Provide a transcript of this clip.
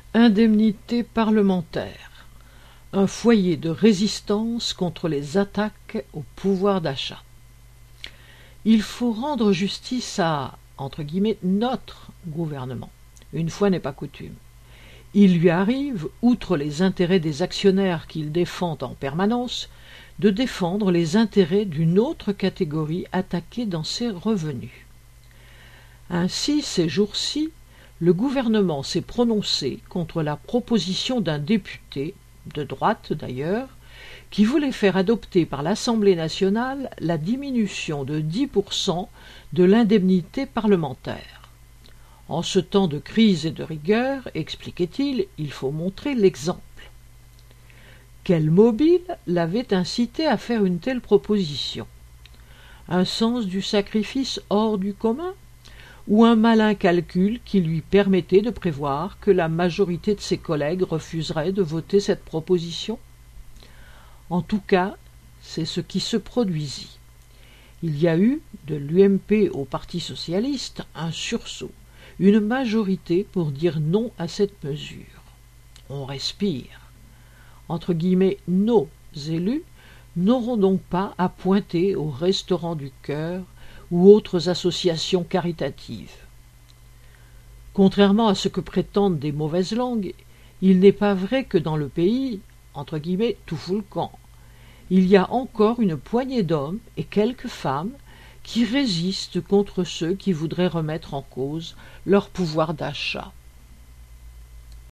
Indemnité parlementaire, un foyer de résistance contre les attaques au pouvoir d'achat. Il faut rendre justice à, entre guillemets, notre gouvernement. Une fois n'est pas coutume. Il lui arrive, outre les intérêts des actionnaires qu'il défend en permanence, de défendre les intérêts d'une autre catégorie attaquée dans ses revenus. Ainsi, ces jours-ci, le gouvernement s'est prononcé contre la proposition d'un député, de droite d'ailleurs, qui voulait faire adopter par l'Assemblée nationale la diminution de 10% de l'indemnité parlementaire. En ce temps de crise et de rigueur, expliquait-il, il faut montrer l'exemple. Quel mobile l'avait incité à faire une telle proposition? Un sens du sacrifice hors du commun? Ou un malin calcul qui lui permettait de prévoir que la majorité de ses collègues refuserait de voter cette proposition? En tout cas, c'est ce qui se produisit. Il y a eu, de l'UMP au Parti socialiste, un sursaut, une majorité pour dire non à cette mesure. On respire. Entre guillemets, nos élus n'auront donc pas à pointer au Restaurant du Cœur ou autres associations caritatives. Contrairement à ce que prétendent des mauvaises langues, il n'est pas vrai que dans le pays, entre guillemets, tout fout le camp. Il y a encore une poignée d'hommes et quelques femmes qui résistent contre ceux qui voudraient remettre en cause leur pouvoir d'achat.